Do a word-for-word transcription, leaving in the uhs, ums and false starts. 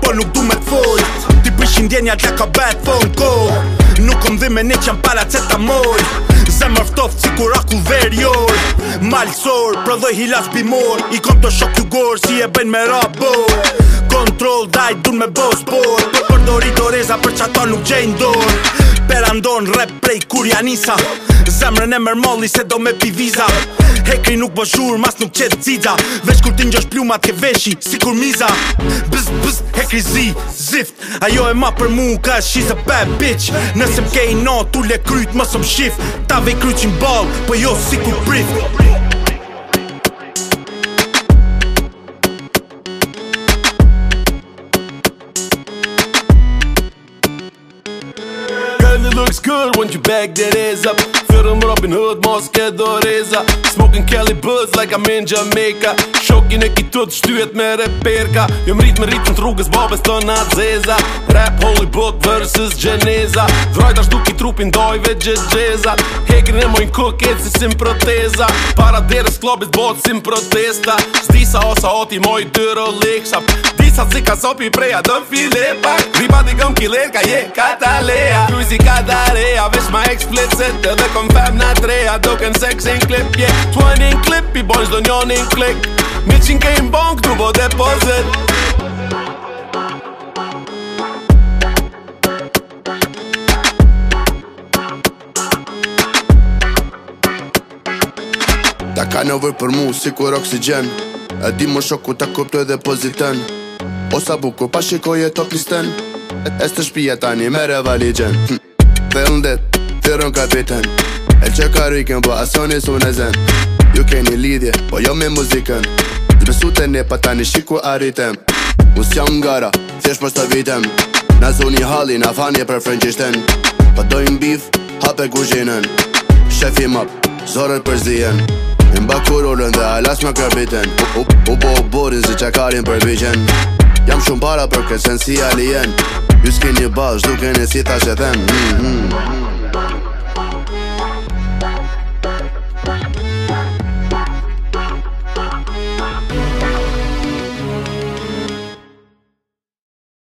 po nuk du me t'fol. Ti prishin djenja t'ja ka bad phone call. Nuk kom dhe me ne që jam paracetamol. Zemër ftoft si kur akull verjor. Malsor, prodhoj hilas bimor. I kom të shok ju gor si e bëjnë me rabor. Kontrol, daj, dun me bo spor. Përdori do reza për që ato nuk gjejnë dor. Perandon rap prej kur janisa. Zemrën e mërmolli se do me pi viza. Hekri nuk bo shur, mas nuk qet ziza. Veç kur t'ingjosh plumat ke veshi, si kur miza. Bzz, bzz, hekri zi, zift. Ajo e ma për mu, ka she's a bad bitch. Nëse m'kej no, tu le kryt, mos më shif. Ta vej kryqin ball, po jo si kur prit. It looks good when you back that ass up. Feel them Robin Hood, Mosque Doreza. Smoking Cali Buzz like I'm in Jamaica. Shokin e kitut shtyhet me reperka. Jo mrit me ritën t'rrugës babes të nazeza. Rap Hollywood versus Gjeneza. Drojta shtuki trupin dojve gjegjeza. Hekrin e mojn kuk et si sim proteza. Para deres klobit bot sim protesta. Zdisa osa oti moj dyro leksha. Disa si ka sopi preja dëm file pak. Riba di gëm kiler ka je katalea. Kruisi kadarea, veç ma explicit. Edhe kom fem na treja, doken sex in clip. Yeah, twenty in clip, i bojnë zdo njon in klik. Mi qin ke in bank, tu bo deposit. Ta ka nëvër për mu si kur oksigen. E di më shoku ta kuptoj dhe poziten. Osa bukur pa shikoj e top listen. Es të shpija tani mere valigjen. Thellën det, thyrën kapiten. El që ka rikën, po asoni su në zen. Ju keni lidhje, po jo me muzikën. Zbesu të ne, pa tani shiku arritem. Us jam ngara, thjesht mos të vitem. Na zoni halli, na fanje për frëngjishten. Pa dojnë bif, hape kuzhinën. Shefi map, zorët për zijen. Në bakurolën dhe alas më kërbiten. U, u, u bo borin zi qakarin për vijen. Jam shumë para për kësen si alien. Ju s'keni bash, duke në si ta që them mm -hmm.